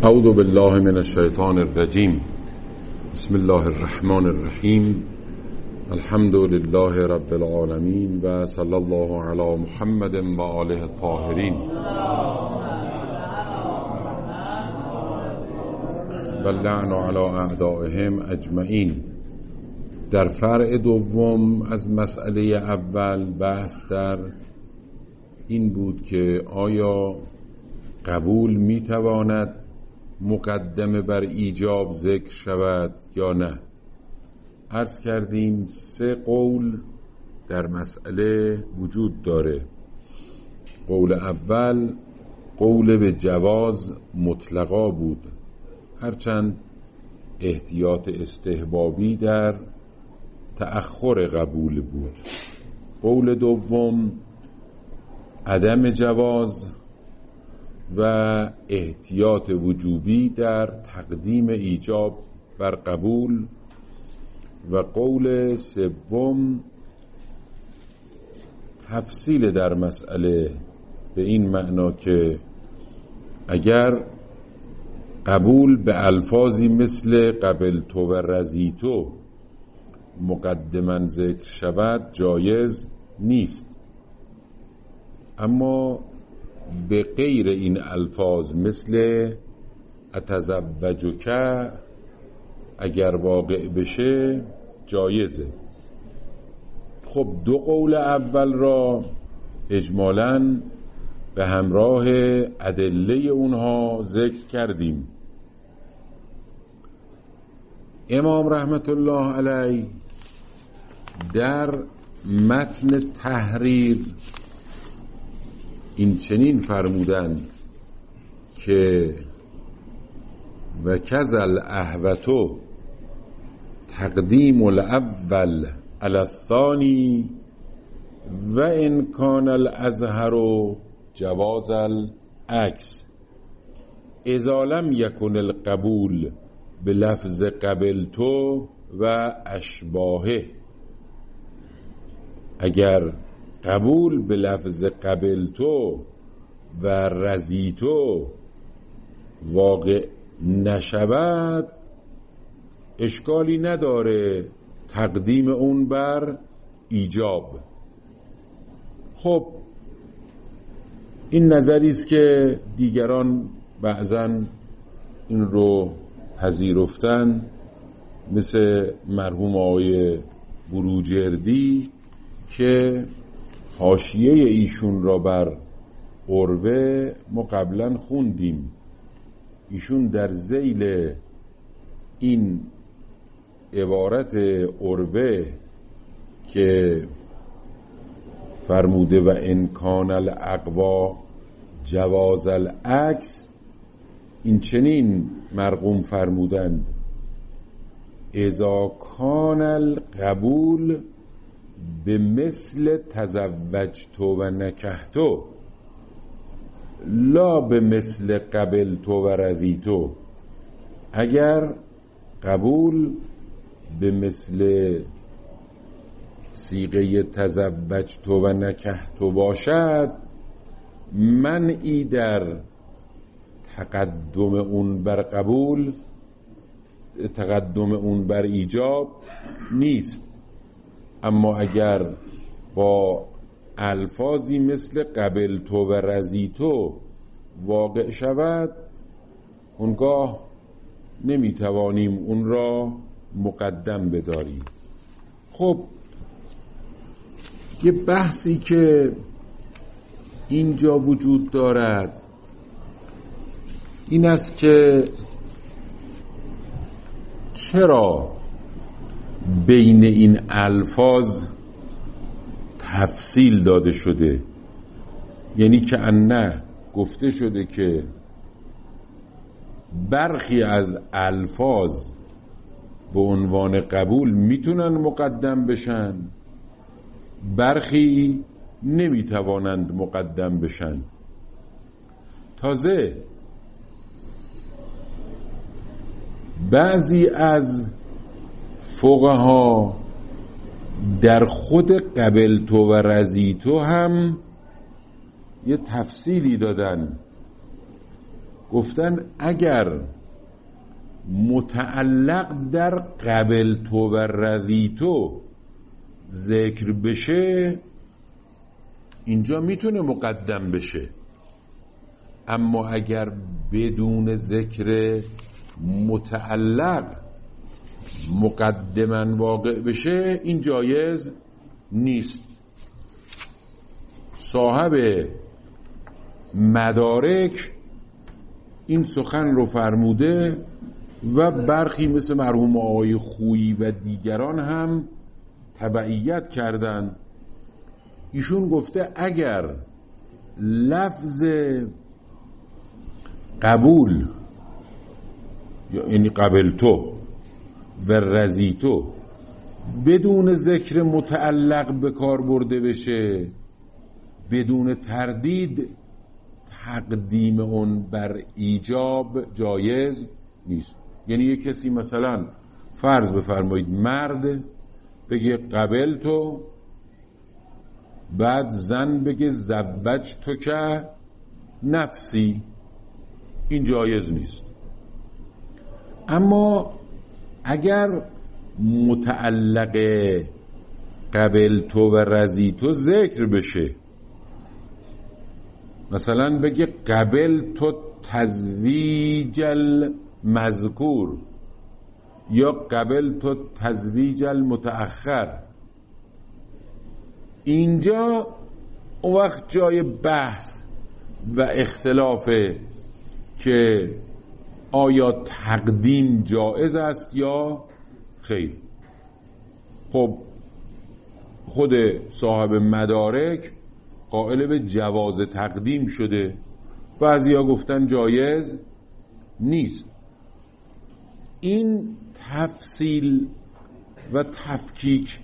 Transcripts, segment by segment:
اعوذ بالله من الشیطان الرجیم. بسم الله الرحمن الرحیم. الحمد لله رب العالمین و صلی الله علی محمد و آله الطاهرین و اللعن علی اعدائهم اجمعین. در فرع دوم از مسئله اول بحث در این بود که آیا قبول میتواند مقدمه بر ایجاب ذکر شود یا نه. عرض کردیم 3 قول در مسئله وجود داره. قول اول قول به جواز مطلقا بود، هرچند احتیاط استحبابی در تأخر قبول بود. قول دوم عدم جواز و احتیاط وجوبی در تقدیم ایجاب بر قبول. و قول سوم تفصیل در مسئله به این معنا که اگر قبول به الفاظی مثل قبلتو و رضیتو مقدما ذکر شود جایز نیست، اما به غیر این الفاظ مثل اتزوجک اگر واقع بشه جایزه. خب 2 قول اول را اجمالاً به همراه ادله اونها ذکر کردیم. امام رحمت الله علیه در متن تحریر این چنین فرمودند که و کذل احوتو تقدیم الاول علی الثانی و ان کان الازهر جواز العکس اذا لم یکن القبول بلفظ قبلتو و اشباهه. اگر قبول به لفظ قبلتو و رضیتو واقع نشود اشکالی نداره تقدیم اون بر ایجاب. خب این نظری است که دیگران بعضاً این رو پذیرفتن، مثل مرحوم آقای بروجردی که حاشیه ایشون را بر عروه ما قبلا خوندیم. ایشون در ذیل این عبارت عروه که فرموده و ان کان الاقوا جواز العکس این چنین مرقوم فرمودند اذا کان القبول به مثل تزوجتو و نکحتو لا به مثل قبلتو و رضیتو. اگر قبول به مثل صیغه تزوجتو و نکحتو باشد منعی در تقدم اون بر قبول، تقدم اون بر ایجاب نیست. اما اگر با الفاظی مثل قبلتو و رضیتو واقع شود اونگاه نمیتوانیم اون را مقدم بداریم. خب یه بحثی که اینجا وجود دارد این است که چرا بین این الفاظ تفصیل داده شده؟ یعنی که نه گفته شده که برخی از الفاظ به عنوان قبول میتونن مقدم بشن، برخی نمیتوانند مقدم بشن. تازه بعضی از فقها در خود قبلتو و رضیتو هم یه تفصیلی دادن گفتن اگر متعلق در قبلتو و رضیتو ذکر بشه اینجا میتونه مقدم بشه، اما اگر بدون ذکر متعلق مقدما واقع بشه این جایز نیست. صاحب مدارک این سخن رو فرموده و برخی مثل مرحوم آقای خویی و دیگران هم تبعیت کردن. ایشون گفته اگر لفظ قبول یعنی قبلتو و رضیتو بدون ذکر متعلق به کار برده بشه بدون تردید تقدیم اون بر ایجاب جایز نیست. یعنی یک کسی مثلا فرض بفرمایید مرد بگه قبلتو، بعد زن بگه زوجتو که نفسی، این جایز نیست. اما اگر متعلق قبلتو و رضیتو ذکر بشه، مثلا بگه قبلتو تزویج المذکور یا قبلتو تزویج المتأخر، اینجا اون وقت جای بحث و اختلافه که آیا تقدیم جایز است یا خیر. خب خود صاحب مدارک قائل به جواز تقدیم شده، بعضیا گفتن جایز نیست. این تفصیل و تفکیک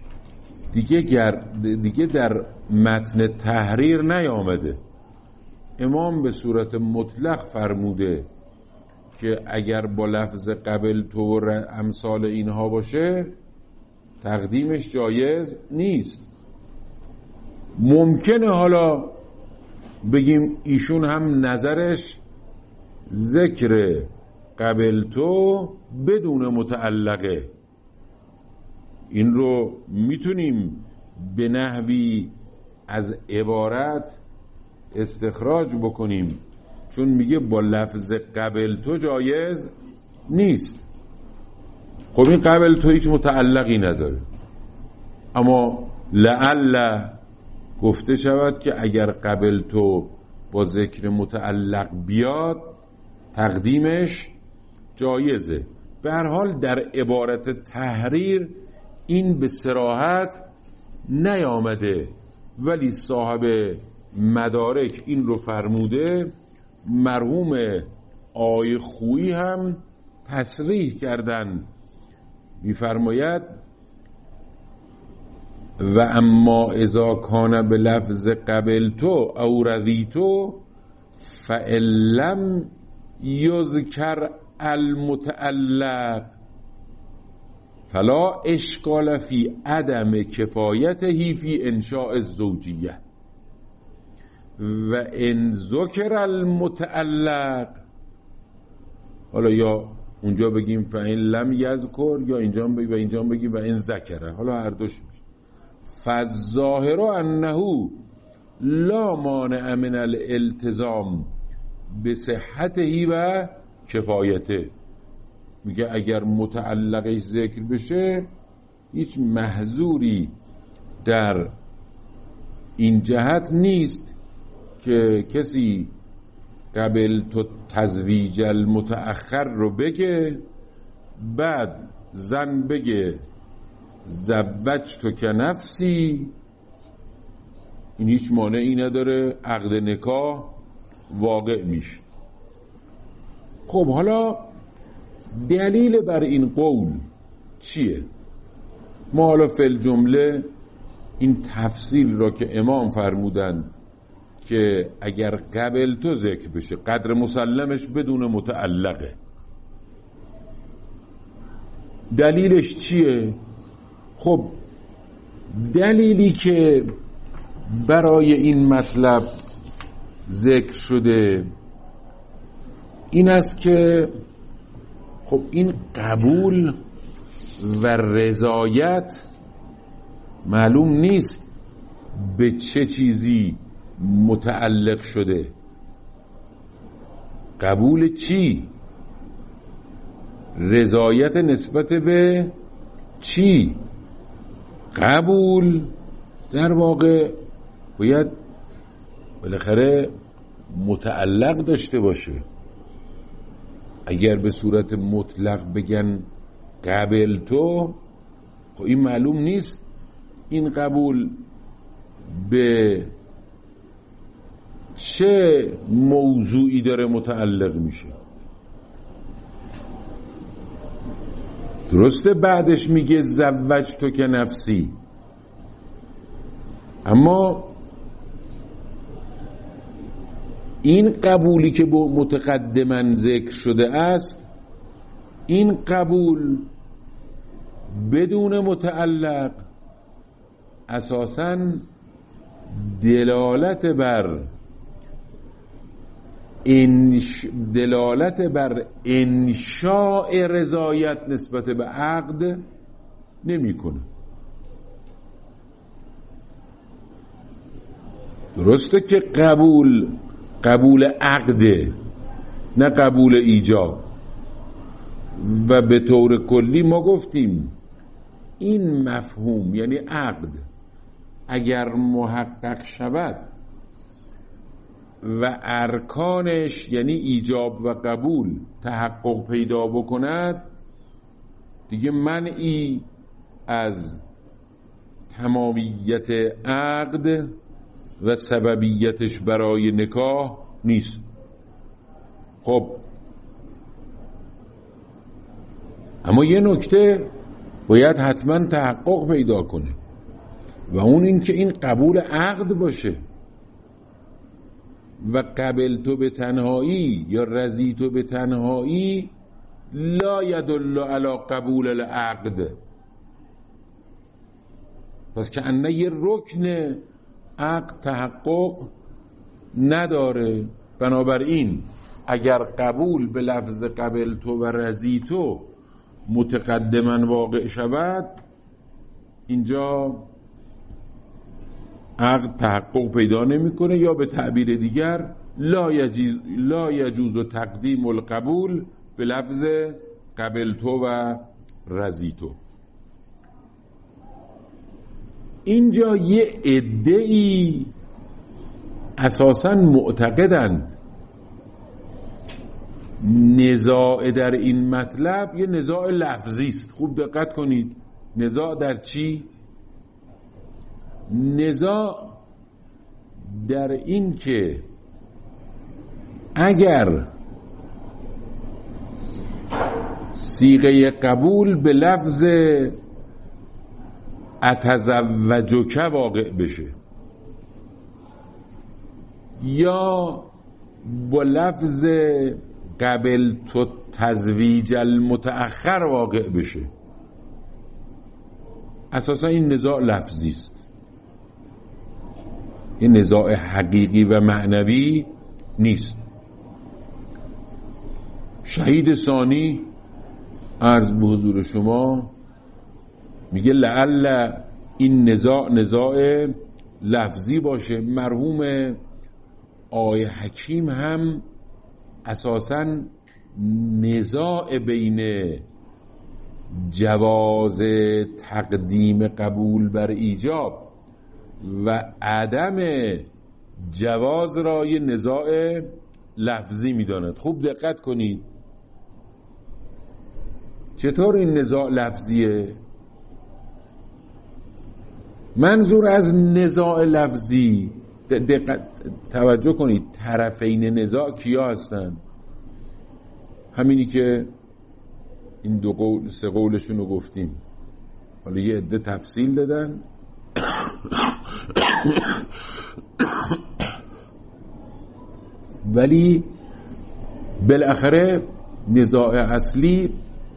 دیگه در متن تحریر نیامده. امام به صورت مطلق فرموده که اگر با لفظ قبلتو و امثال اینها باشه تقدیمش جایز نیست. ممکنه حالا بگیم ایشون هم نظرش ذکر قبلتو بدون متعلقه، این رو میتونیم به نحوی از عبارت استخراج بکنیم، چون میگه با لفظ قبلتو جایز نیست. خب این قبلتو هیچ متعلقی نداره، اما لعل گفته شود که اگر قبلتو با ذکر متعلق بیاد تقدیمش جایزه. به هر حال در عبارت تحریر این به صراحت نیامده، ولی صاحب مدارک این رو فرموده. مرحوم آقای خویی هم تصریح کردن، میفرماید و اما اذا کان به لفظ قبلتو او رضیتو فإن یذکر المتعلق فلا اشکال فی عدم کفایته فی انشاء الزوجیه و ان ذکر المتعلق، حالا یا اونجا بگیم فإن لم یذکر یا اینجا بگیم و اینجا بگیم و ان ذکره، حالا هر دوش میشه. فالظاهر انه لا مانع من الالتزام بصحته و کفایته. میگه اگر متعلقش ذکر بشه هیچ محظوری در این جهت نیست که کسی قبلتو تزویج المتأخر رو بگه بعد زن بگه زوجتو که نفسی، این هیچ مانعی نداره، عقد نکاح واقع میشه. خب حالا دلیل بر این قول چیه؟ ما حالا فی الجمله این تفصیل را که امام فرمودن که اگر قبلتو ذکر بشه قدر مسلمش بدون متعلقه، دلیلش چیه؟ خب دلیلی که برای این مطلب ذکر شده این است که خب این قبول و رضایت معلوم نیست به چه چیزی متعلق شده. قبول چی؟ رضایت نسبت به چی؟ قبول در واقع باید بالاخره متعلق داشته باشه. اگر به صورت مطلق بگن قبل تو، خب این معلوم نیست این قبول به چه موضوعی داره متعلق میشه. درسته بعدش میگه زوجتو که نفسی، اما این قبولی که با متقدما ذکر شده است، این قبول بدون متعلق اساساً دلالت بر انشاء رضایت نسبت به عقد نمیکنه. درسته که قبول عقده، نه قبول ایجاب. و به طور کلی ما گفتیم این مفهوم یعنی عقد اگر محقق شود و ارکانش یعنی ایجاب و قبول تحقق پیدا بکند، دیگه منعی از تمامیت عقد و سببیتش برای نکاح نیست. خب اما یه نکته باید حتما تحقق پیدا کنه و اون این که این قبول عقد باشه و قبل تو به تنهایی یا رضی تو به تنهایی لا یدل علی قبول العقد. پس که انه یه رکن عقد تحقق نداره. بنابراین اگر قبول به لفظ قبل تو و رضی تو متقدما واقع شود، اینجا عقد تحقق پیدا نمیکنه، یا به تعبیر دیگر لا یجوز تقدیم القبول به لفظ قبل تو و رضی تو. اینجا یه عده‌ای اساساً معتقدند نزاع در این مطلب یه نزاع لفظی است. خوب دقت کنید، نزاع در چی؟ نزاع در این که اگر صیغه قبول به لفظ اتزوجک واقع بشه یا با لفظ قبل تو تزویج المتأخر واقع بشه، اساسا این نزاع لفظی است. این نزاع حقیقی و معنوی نیست. شهید ثانی عرض به حضور شما میگه لعل این نزاع لفظی باشه. مرحوم آقای حکیم هم اساساً نزاع بین جواز تقدیم قبول بر ایجاب و عدم جواز را یه نزاع لفظی میداند. خوب دقت کنید چطور این نزاع لفظیه. منظور از نزاع لفظی، توجه کنید، طرفین نزاع کیا هستن؟ همینی که این سه قولشون رو گفتیم، حالا یه عده تفصیل دادن. ولی بالاخره نزاع اصلی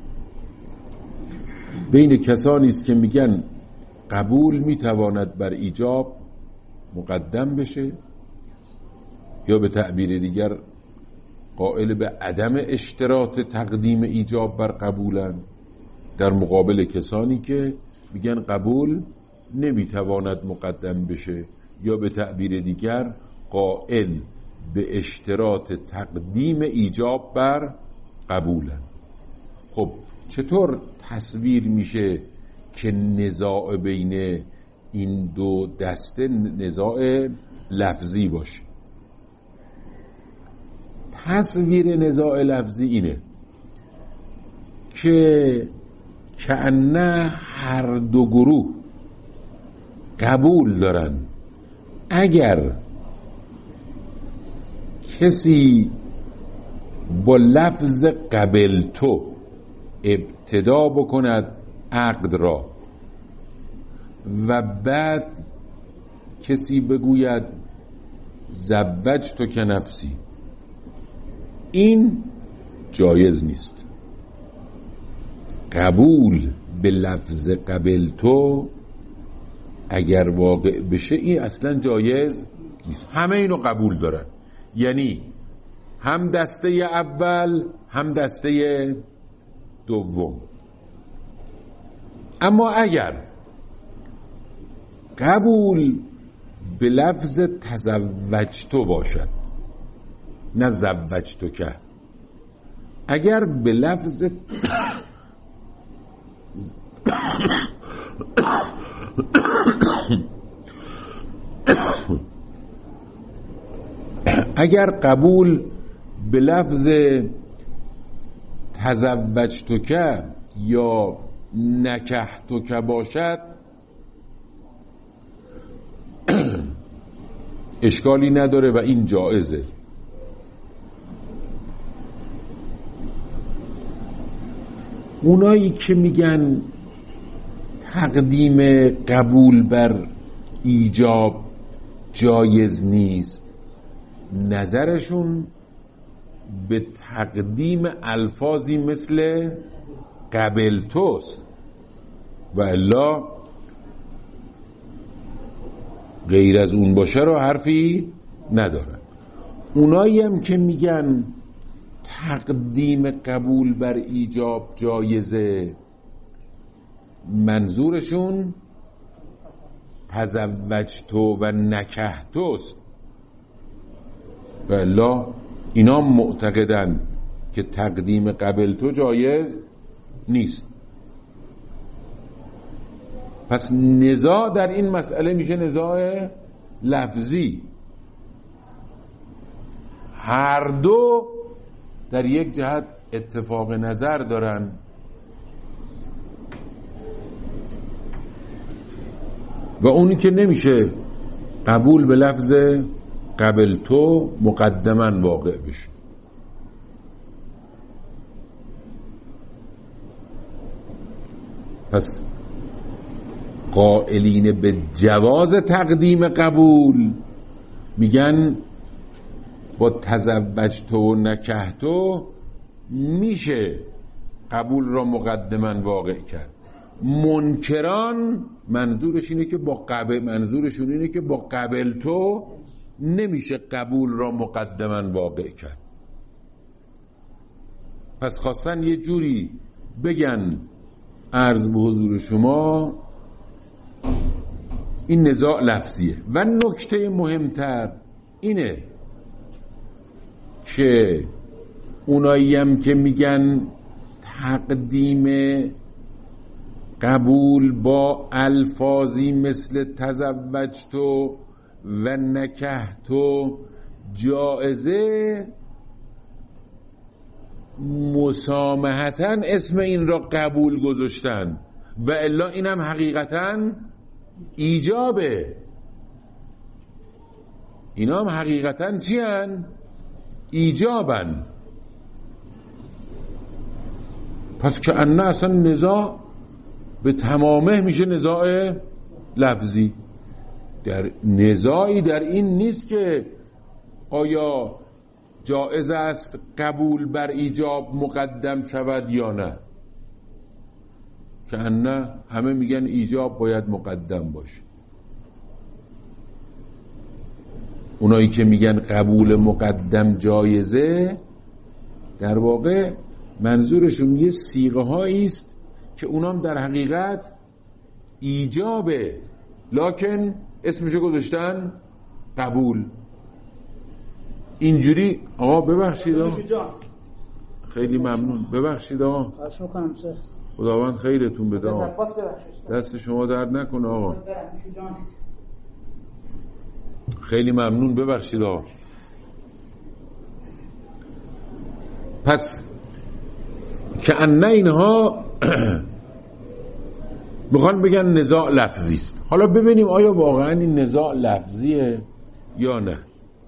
بین کسانی است که میگن قبول میتواند بر ایجاب مقدم بشه، یا به تعبیر دیگر قائل به عدم اشتراط تقدیم ایجاب بر قبولن، در مقابل کسانی که میگن قبول نمیتواند مقدم بشه، یا به تعبیر دیگر قائل به اشتراط تقدیم ایجاب بر قبولن. خب چطور تصویر میشه که نزاع بین این دو دسته نزاع لفظی باشه؟ تصویر نزاع لفظی اینه که کأنه هر دو گروه قبول دارن اگر کسی با لفظ قبلتو ابتدا بکند عقد را و بعد کسی بگوید زوجتک نفسی، این جایز نیست. قبول به لفظ قبلتو اگر واقع بشه این اصلا جایز نیست. همه اینو قبول دارن، یعنی هم دسته اول هم دسته دوم. اما اگر قبول به لفظ تزوجتو باشد نه زوجتو که، اگر به لفظ اگر قبول به لفظ تزوجتک یا نکحتک باشد اشکالی نداره و این جایزه. اونایی که میگن تقدیم قبول بر ایجاب جایز نیست، نظرشون به تقدیم الفاظی مثل قبلتوست و الا غیر از اون باشه رو حرفی ندارن. اونایی هم که میگن تقدیم قبول بر ایجاب جایزه، منظورشون تزوجتو و نکحتوست و الا اینا معتقدن که تقدیم قبلتو جایز نیست. پس نزاع در این مسئله میشه نزاع لفظی. هر دو در یک جهت اتفاق نظر دارن و اونی که نمیشه قبول به لفظ قبلتو مقدما واقع بشه. پس قائلین به جواز تقدیم قبول میگن با تزوجتو و نکحتو میشه قبول را مقدما واقع کرد. منکران منظورشون اینه که با قبلتو نمیشه قبول را مقدما واقع کرد. پس خواستن یه جوری بگن عرض به حضور شما این نزاع لفظیه. و نکته مهمتر اینه که اونایی هم که میگن تقدیم قبول با الفاظی مثل تزوجتو و نکحتو جائزه، مسامحتاً اسم این را قبول گذاشتن و الا اینم حقیقتاً ایجابه. اینا هم حقیقتاً چی هن؟ ایجابن. پس که انه اصلا نزاع به تمامه میشه نزاع لفظی. در نزاعی در این نیست که آیا جائز است قبول بر ایجاب مقدم شود یا نه، که نه همه میگن ایجاب باید مقدم باشه. اونایی که میگن قبول مقدم جایزه در واقع منظورشون یه صیغه هایی است که اونام در حقیقت ایجابه، لکن اسمشو گذاشتن قبول. اینجوری آقا ببخشید خیلی ممنون، ببخشید آقا، خداوند خیرتون بده آقا، دست شما درد نکنه آقا، خیلی ممنون، ببخشید آقا. پس که انه اینها میخوان بگن نزاع لفظی است. حالا ببینیم آیا واقعا این نزاع لفظیه یا نه.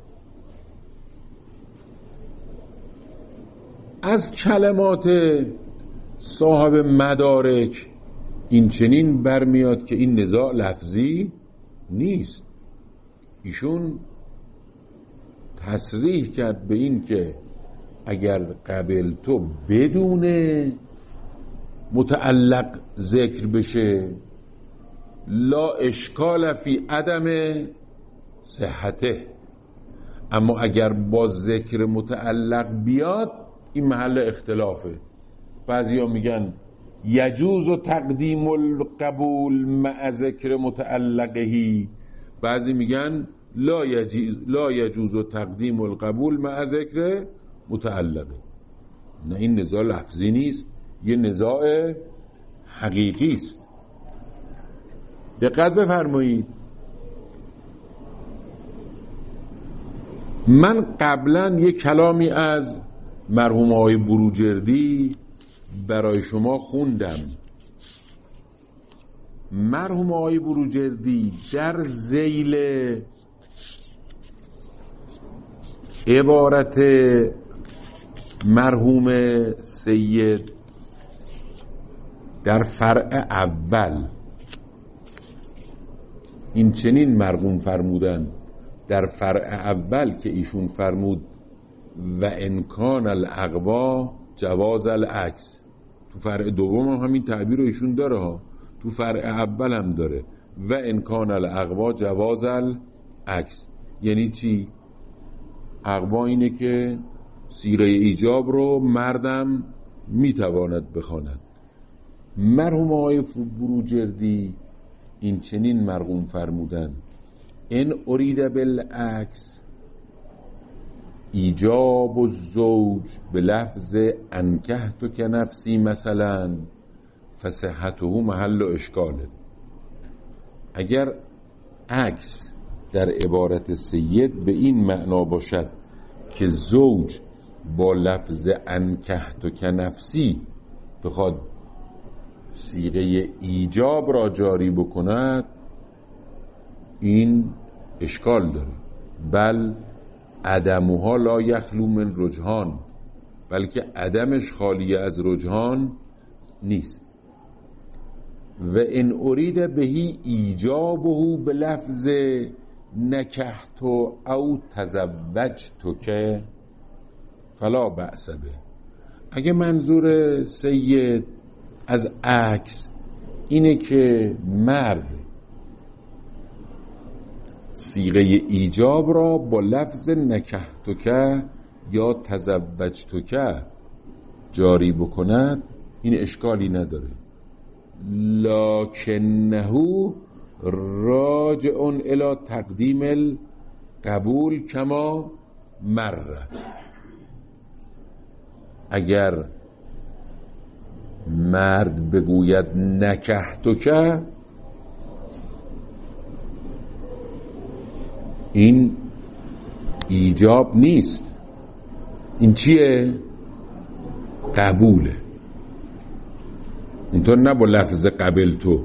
از کلمات صاحب مدارک این چنین برمیاد که این نزاع لفظی نیست. ایشون تصریح کرد به این که اگر قبل تو بدون متعلق ذکر بشه لا اشکال فی عدم صحته، اما اگر با ذکر متعلق بیاد این محل اختلافه. بعضیا میگن یجوز تقدیم القبول مع ذکر متعلقهی، بعضی میگن لا یجوز تقدیم القبول مع ذکر متعلقه. نه، این نزاع لفظی نیست، یه نزاع حقیقی است. دقت بفرمایید، من قبلا یک کلامی از مرحوم آقای بروجردی برای شما خوندم. مرحوم آقای بروجردی در ذیل عبارت مرحوم سید در فرع اول این چنین مرقوم فرمودن در فرع اول که ایشون فرمود و امکان الاقوا جواز العکس. تو فرع دوم هم همین تعبیر رو ایشون داره ها، تو فرع اول هم داره و امکان الاقوا جواز العکس. یعنی چی؟ اقوا اینه که صیغه ایجاب رو مردم میتواند بخواند. مرحوم آقای بروجردی این چنین مرقوم فرمودن ان ارید بالعکس ایجاب الزوج به لفظ انکحت که نفسی مثلا فصحته محل اشکاله. اگر عکس در عبارت سید به این معنا باشد که زوج با لفظ انکحت که نفسی بخواد صیغه ایجاب را جاری بکند، این اشکال داره. بل عدمها لا یخلو من رجحان، بلکه عدمش خالی از رجحان نیست. و ان ارید بهی ایجابه به لفظ نکحت او تزوجت که فلا بأس به. اگه منظور سید از عکس اینه که مرد صیغه ایجاب را با لفظ نکحتک یا تزوجتک جاری بکند، این اشکالی نداره. لکنه راجع الی تقدیم القبول کما مره. اگر مرد بگوید نکحتک، این ایجاب نیست، این چیه؟ قبوله. اینطور نه با لفظ قبل تو،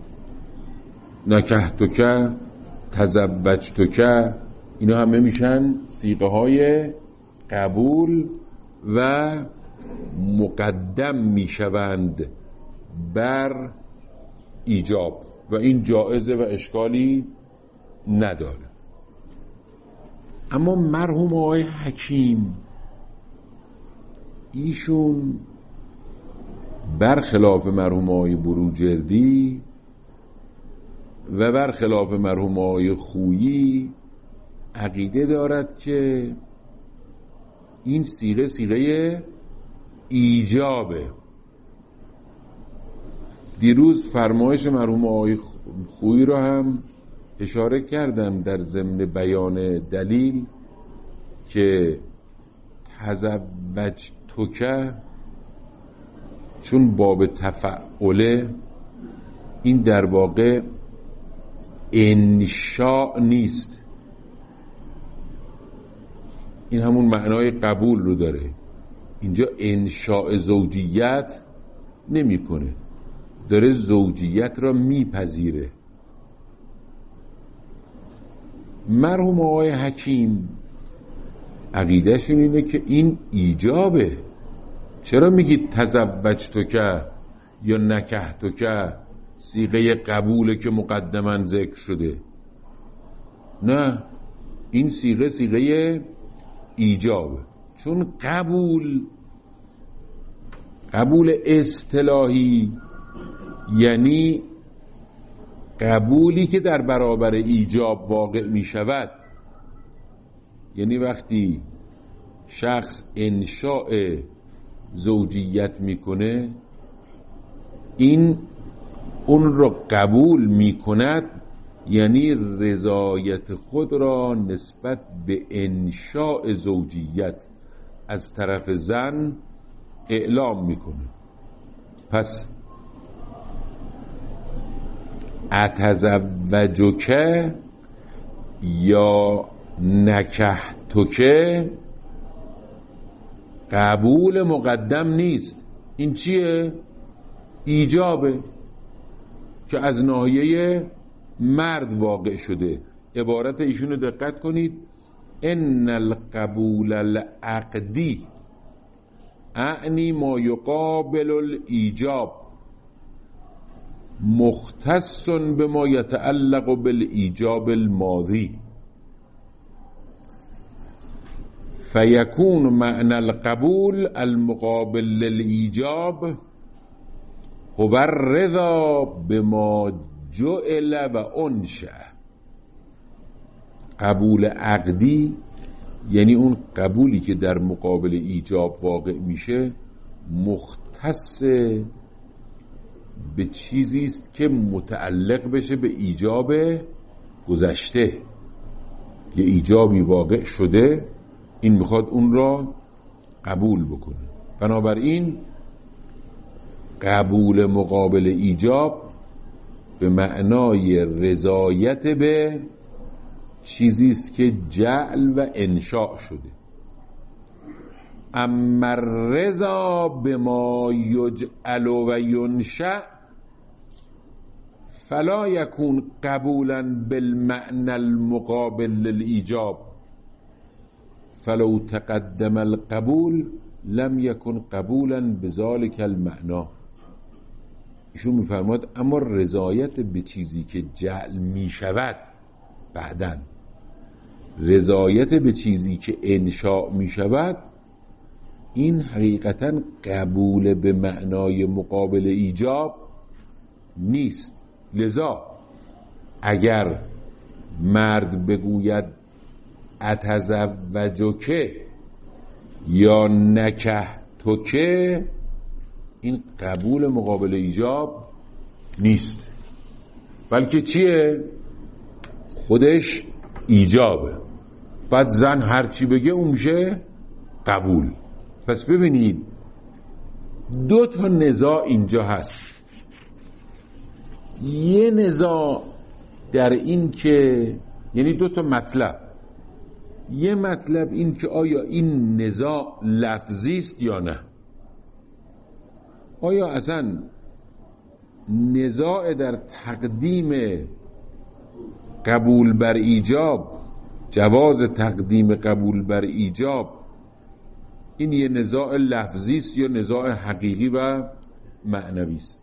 نکحتک، تزوجتک، اینا همه میشن صیغه های قبول و مقدم میشوند بر ایجاب و این جائزه و اشکالی نداره. اما مرحوم آقای حکیم ایشون برخلاف مرحوم آقای بروجردی و برخلاف مرحوم آقای خویی عقیده دارد که این صیغه ایجابه. دیروز فرمایش مرحوم آقای خویی رو هم اشاره کردم در ضمن بیان دلیل که تزوجتک چون باب تفعله، این در واقع انشاء نیست، این همون معنای قبول رو داره. اینجا انشاء زوجیت نمیکنه، داره زوجیت را میپذیره. مرحوم آقای حکیم عقیدهشون اینه که این ایجابه. چرا میگید تزوجتک یا نکحتک؟ صیغه قبوله که مقدما ذکر شده. نه، این صیغه ایجابه، چون قبول اصطلاحی یعنی قبولی که در برابر ایجاب واقع می شود. یعنی وقتی شخص انشاء زوجیت میکنه، این اون را قبول میکند، یعنی رضایت خود را نسبت به انشاء زوجیت از طرف زن اعلام میکنه. پس اتزوجک یا نکحتک قبول مقدم نیست. این چیه؟ ایجابه که از ناحیه مرد واقع شده. عبارت ایشونو دقت کنید: ان القبول العقدی اعنی ما یقابل الایجاب مختص بما یتعلق بالایجاب الماضی فیکون معنی القبول المقابل للایجاب هو الرضا بما جعل و انشأ. قبول عقدی یعنی اون قبولی که در مقابل ایجاب واقع میشه، مختص به چیزی است که متعلق بشه به ایجاب گذشته. یه ایجابی واقع شده، این میخواد اون را قبول بکنه. بنابراین قبول مقابل ایجاب به معنای رضایت به چیزی است که جعل و انشاء شده. اما الرضا بما یجعل و ینشأ فلا یکون قبولا بالمعنى المقابل للایجاب فلو تقدم القبول لم یکن قبولا بذلك المعنى. ایشون میفرماد اما رضایت به چیزی که جعل میشود، بعدن رضایت به چیزی که انشاء میشود، این حقیقتا قبول به معنای مقابل ایجاب نیست. لذا اگر مرد بگوید اتزوجک یا نکحتک، این قبول مقابل ایجاب نیست، بلکه چیه؟ خودش ایجابه. بعد زن هرچی بگه اون میشه قبول. پس ببینید دو تا نزاع اینجا هست. یه نزاع در این که یعنی دو تا مطلب. یه مطلب این که آیا این نزاع لفظی است یا نه. آیا اصلا نزاع در تقدیم قبول بر ایجاب، جواز تقدیم قبول بر ایجاب، این یه نزاع لفظی است یا نزاع حقیقی و معنوی است؟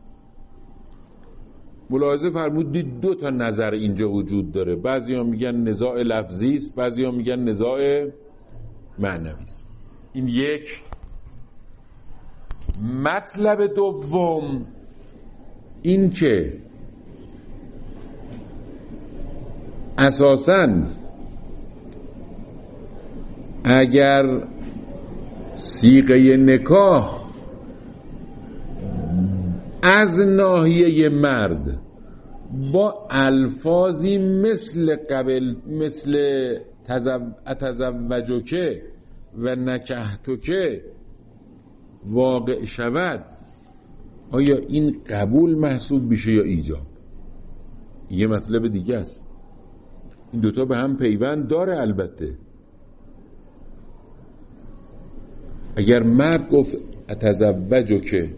ملاحظه فرمودید دو تا نظر اینجا وجود داره. بعضیا میگن نزاع لفظی است، بعضیا میگن نزاع معنوی است. این یک. مطلب دوم این که اساساً اگر صیغه نکاح از ناحیه مرد با الفاظی مثل اتزوجک و نکحتک واقع شود، آیا این قبول محسوب میشه یا ایجاب؟ یه مطلب دیگه است. این دوتا به هم پیوند داره. البته اگر مرد گفت اتزوجک،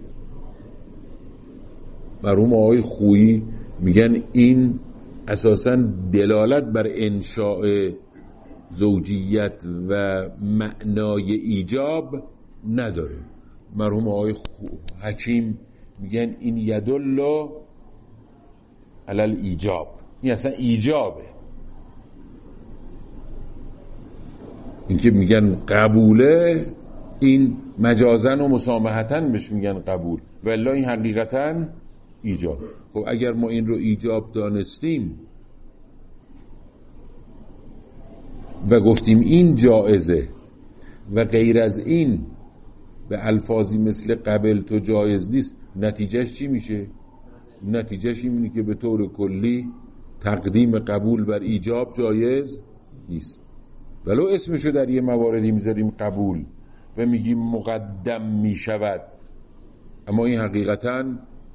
مرحوم آقای خویی میگن این اساساً دلالت بر انشاء زوجیت و معنای ایجاب نداره. مرحوم آقای حکیم میگن این یدل علی الایجاب، این اصلا ایجابه. این که میگن قبوله، این مجازن و مسامحتن بهش میگن قبول، ولی این حقیقتاً ایجاب. خب اگر ما این رو ایجاب دانستیم و گفتیم این جایزه و غیر از این به الفاظی مثل قبل تو جایز نیست، نتیجهش چی میشه؟ نتیجهش اینه که به طور کلی تقدیم قبول بر ایجاب جایز نیست. ولو اسمشو در یه مواردی میذاریم قبول و میگیم مقدم میشود، اما این حقیقتاً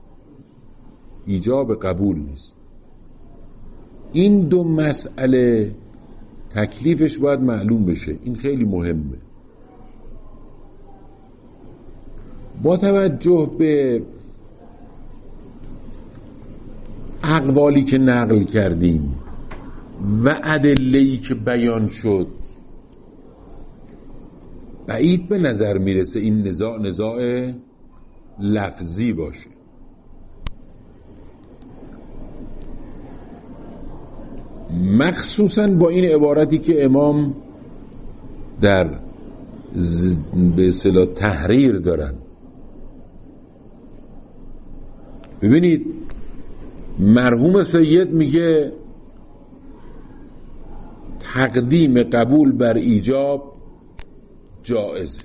ایجاب قبول نیست. این دو مسئله تکلیفش باید معلوم بشه. این خیلی مهمه. با توجه به اقوالی که نقل کردیم و ادله‌ای که بیان شد، بعید به نظر میرسه این نزاع لفظی باشه. مخصوصاً با این عبارتی که امام در به اصطلاح تحریر دارن. ببینید مرحوم سید میگه تقدیم قبول بر ایجاب جائز.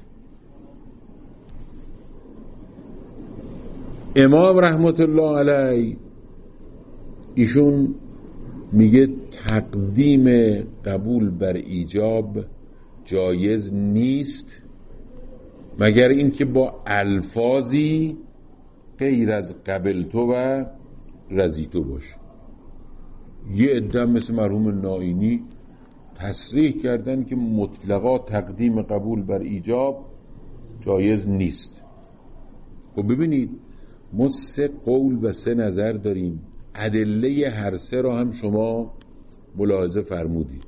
امام رحمت الله علیه ایشون میگه تقدیم قبول بر ایجاب جایز نیست مگر اینکه با الفاظی غیر از قبلتو و رضیتو باشه. یه عده مثل مرحوم نائینی تصریح کردن که مطلقا تقدیم قبول بر ایجاب جایز نیست. خب ببینید ما 3 قول و 3 نظر داریم. ادله هر 3 را هم شما ملاحظه فرمودید.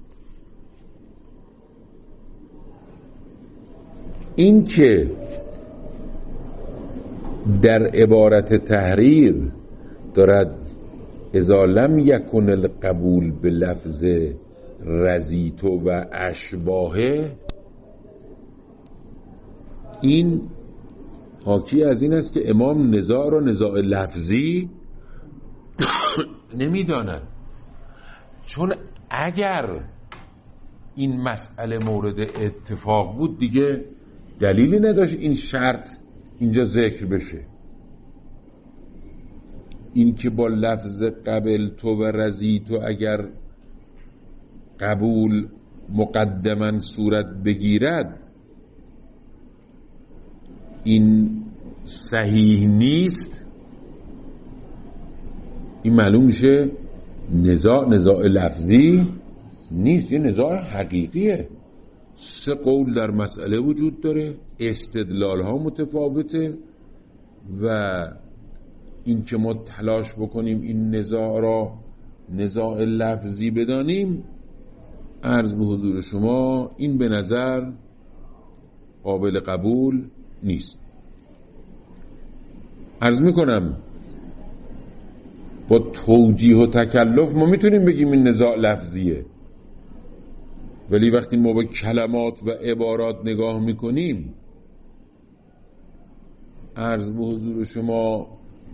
این که در عبارت تحریر دارد اذا لم یکن القبول به لفظ رضیتو و اشباهه، این حاکی از این است که امام نزاع را نزاع لفظی نمیدانند. چون اگر این مسئله مورد اتفاق بود دیگه دلیلی نداشت این شرط اینجا ذکر بشه. این که با لفظ قبل تو و رضیتو اگر قبول مقدما صورت بگیرد این صحیح نیست، این معلوم میشه نزاع لفظی نیست، یه نزاع حقیقیه. 3 قول در مسئله وجود داره، استدلال ها متفاوته و این که ما تلاش بکنیم این نزاع را نزاع لفظی بدانیم، عرض به حضور شما این به نظر قابل قبول نیست. عرض میکنم با توجیه و تکلف ما میتونیم بگیم این نزاع لفظیه، ولی وقتی ما با کلمات و عبارات نگاه میکنیم، عرض به حضور شما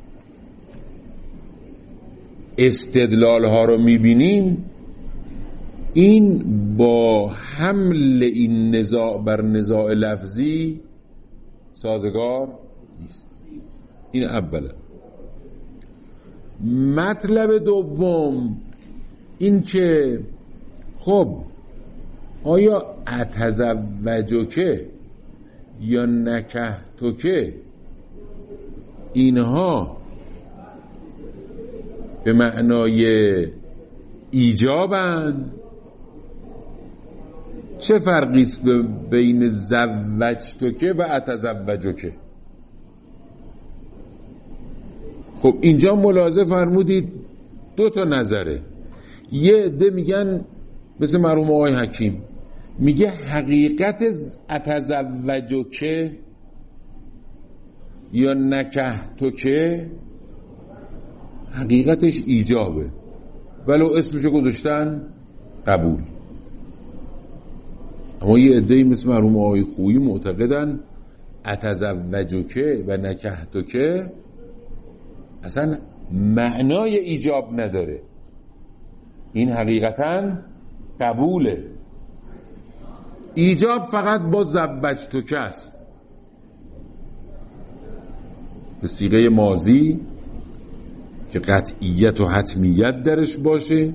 استدلال ها رو میبینیم، این با حمل این نزاع بر نزاع لفظی سازگار نیست. این اولا. مطلب دوم این که خب آیا اتزوجک یا نکحتک اینها به معنای ایجابن؟ چه فرقی است بین زوجتک و اتزوجک؟ خب اینجا ملاحظه فرمودید دو تا نظره. یه عده میگن مثل مرحوم آقای حکیم میگه حقیقت اتزوجک یا نکحتک حقیقتش ایجابه ولو اسمشو گذاشتن قبول. اما یه عده‌ای مثل مرحوم آقای خویی معتقدن اتزوجک و نکحتک اصلا معنای ایجاب نداره، این حقیقتا قبوله. ایجاب فقط با زوجتک است، به صیغه ماضی که قطعیت و حتمیت درش باشه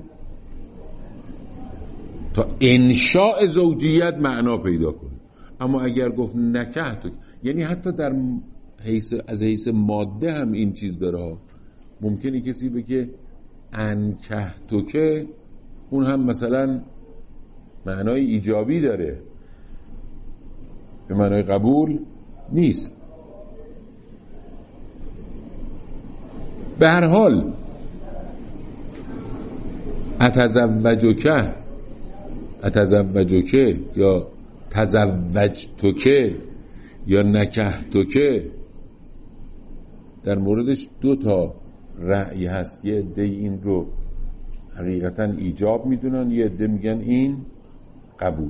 تا انشاء زوجیت معنا پیدا کنه. اما اگر گفت نکحتک یعنی حتی در از حیث ماده هم این چیز داره. ممکنه کسی بگه انکحتک، اون هم مثلا معنای ایجابی داره، به معنای قبول نیست. به هر حال اتزوجک یا تزوجتک یا نکحتک در موردش دو تا رأی هست. یه عده این رو حقیقتا ایجاب میدونن، یه عده میگن این قبول.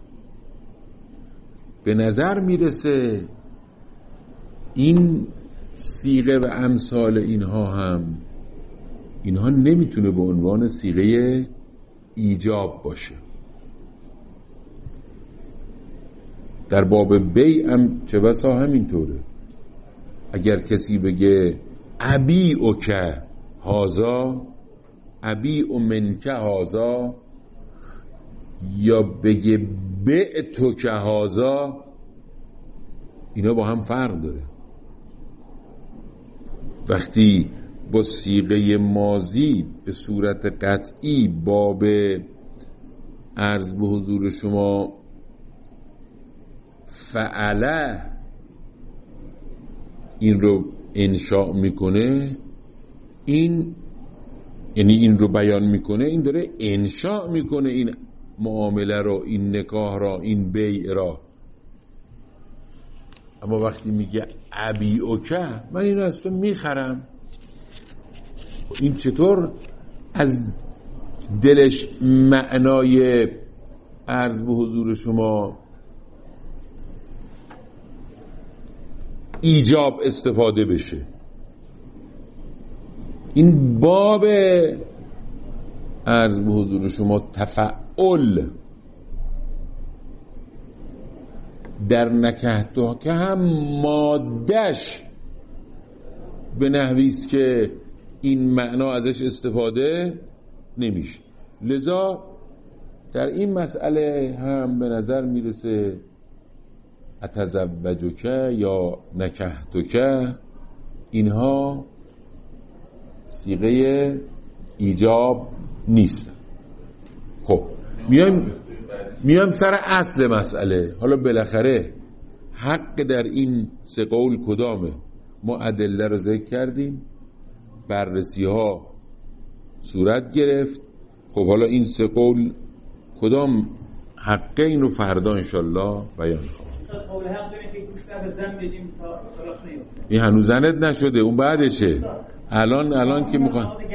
به نظر میرسه این صیغه و امثال اینها نمیتونه به عنوان صیغه ایجاب باشه. در باب بیع هم چه بسا همینطوره. اگر کسی بگه ابیعک هذا، ابیع منک هذا، یا بگه بعتک هذا، اینا با هم فرق داره. وقتی با صیغه ماضی به صورت قطعی باب عرض به حضور شما فعله این رو انشاء میکنه، این یعنی این رو بیان میکنه، این داره انشاء میکنه این معامله رو، این نکاح را، این بیع را. اما وقتی میگه ابیعک، من اینو از تو میخرم، این چطور از دلش معنای عرض به حضور شما ایجاب استفاده بشه؟ این باب عرض به حضور شما تفعل در نکحتک هم مادش به نحوی است که این معنا ازش استفاده نمیشه. لذا در این مسئله هم به نظر میرسه اتزوجک یا نکحتک اینها صیغه ایجاب نیستن. خب میایم سر اصل مسئله. حالا بالاخره حق در این سه قول کدامه؟ ما ادله رو ذکر کردیم، بررسی ها صورت گرفت. خب حالا این سه قول کدام حقه؟ این رو فردا انشالله بیان خواهم. قول حق داریم که گوش به زن بدیم تا طلاق نیفته. این هنوز زنت نشده، اون بعدشه. الان که میخوام